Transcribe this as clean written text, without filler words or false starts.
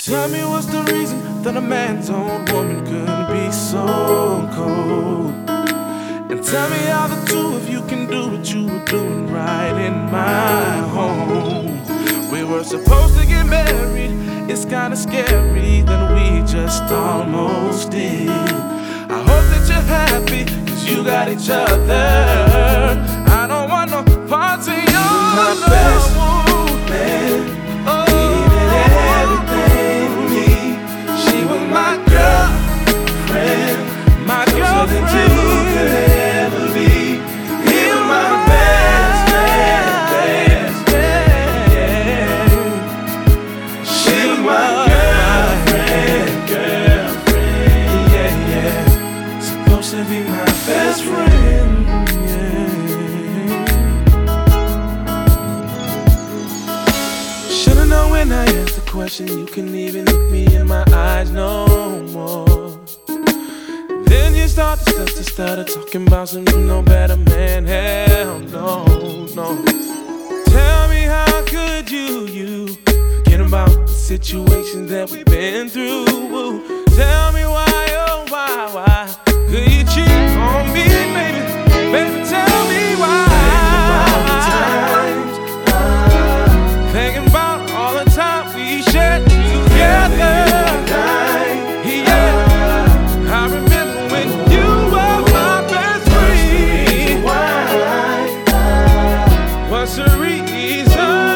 Tell me what's the reason that a man's own woman could be so cold. And tell me how the two of you can do what you were doing right in my home. We were supposed to get married, it's kinda scary that we just almost did. I hope that you're happy, cause you got each other. I don't want no parts of your love. Best man, giving everything to me. She was my girlfriend, my closer than two girlfriend. could ever be. He was my best man, She was my girlfriend, yeah. Supposed to be my best friend, Should've known when I asked the question, you couldn't even look me in my eyes no more. Then you start to stutter, talking about some you know better, man. Hell no. Tell me how could you forget about the situations that we've been through? Tell me why, oh why could you cheat on me, baby? Baby, tell me why. Thinking about all the time we shared together. Yeah, I remember when you were my best friend. What's the reason?